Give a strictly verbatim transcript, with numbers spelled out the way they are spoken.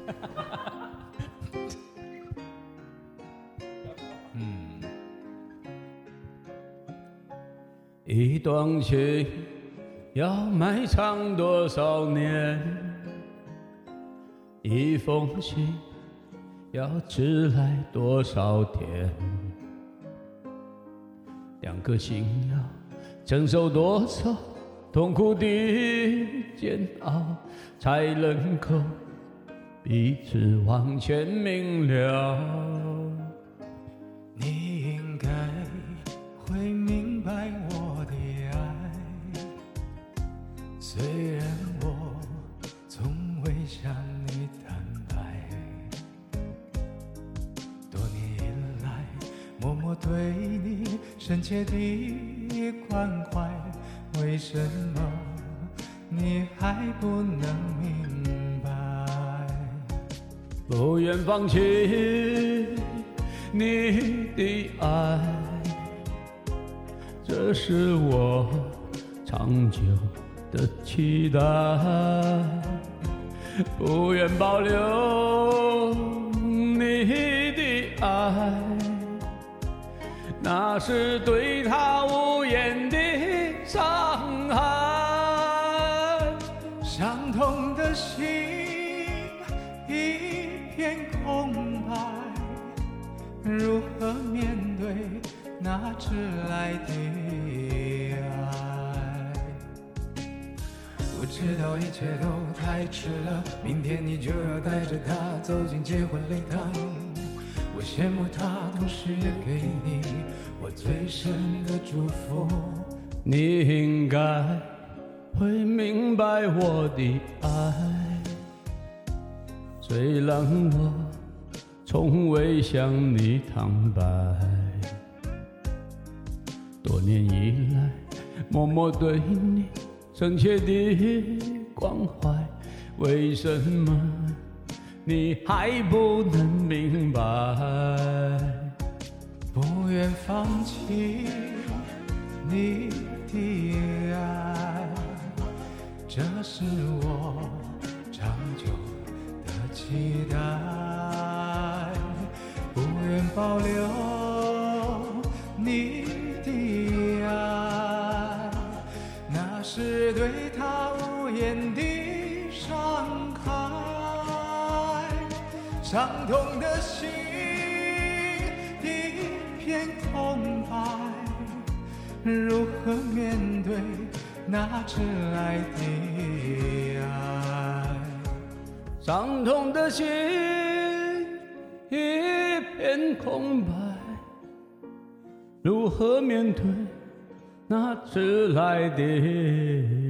嗯，一段情要埋藏多少年？一封信要迟来多少天？两颗心要承受多少痛苦的煎熬，才能够彼此往前明了？ 你应该会明白我的爱，虽然我从未向你坦白，多年以来默默对你深切的关怀，为什么你还不能明白？ 不愿放弃你的爱，这是我长久的期待。不愿保留你的爱，那是对他无言的伤害。 伤痛的心一片空白，如何面对那迟来的爱？我知道一切都太迟了，明天你就要带着她走进结婚礼堂。我羡慕她，同时也给你我最深的祝福。 你应该会明白我的爱，虽然我从未向你坦白，多年以来默默对你深切的关怀，为什么你还不能明白？ 不愿放弃你的爱，这是我长久的期待。不愿保留你的爱，那是对他无言的伤害。伤痛的心一片空白，如何面对那迟来的爱？ 伤痛的心一片空白，如何面对那迟来的